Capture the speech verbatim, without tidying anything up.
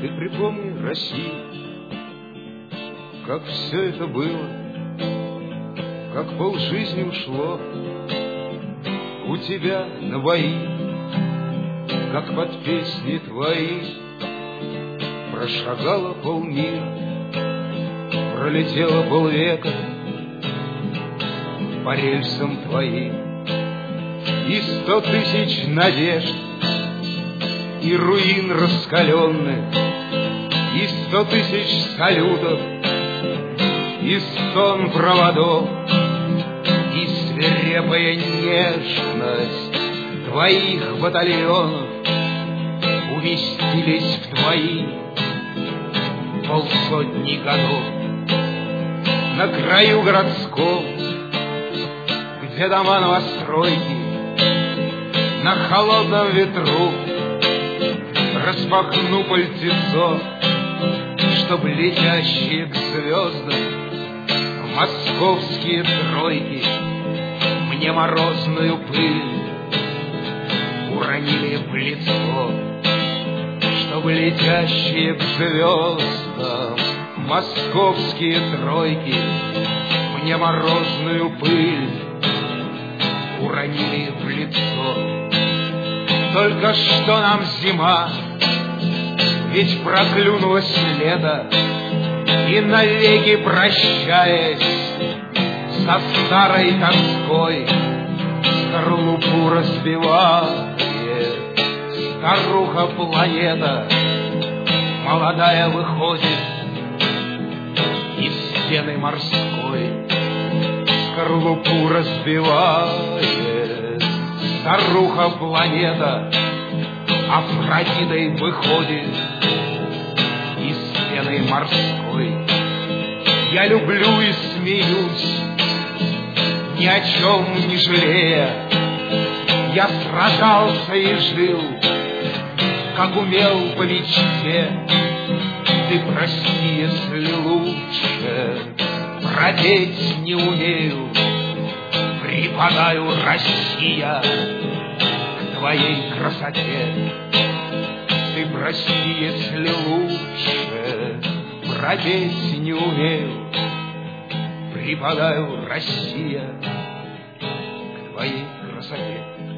Ты припомни Россию, как все это было, как полжизни ушло у тебя на бои, как под песни твои прошагало полмира, пролетело полвека по рельсам твоим, и сто тысяч надежд, и руин раскаленных, и сто тысяч салютов, и стон проводов, и свирепая нежность твоих батальонов уместились в твои полсотни годов. На краю городском, где дома новостройки, на холодном ветру распахну пальтецо, чтоб летящие к звездам московские тройки мне морозную пыль уронили в лицо, чтоб летящие к звездам московские тройки мне морозную пыль уронили в лицо. Только что нам зима, ведь проклюнулось лето, и навеки прощаясь со старой тоской, скорлупу разбивает старуха планета. Молодая выходит из стены морской, скорлупу разбивает старуха планета. Афродитой выходит из пены морской. Я люблю и смеюсь, ни о чем не жалея. Я сражался и жил, как умел по мечте. Ты прости, если лучше пропеть не умею. Припадаю, Россия, к твоей красоте. Ты прости, если лучше пропеть не умею. Припадаю, Россия, к твоей красоте.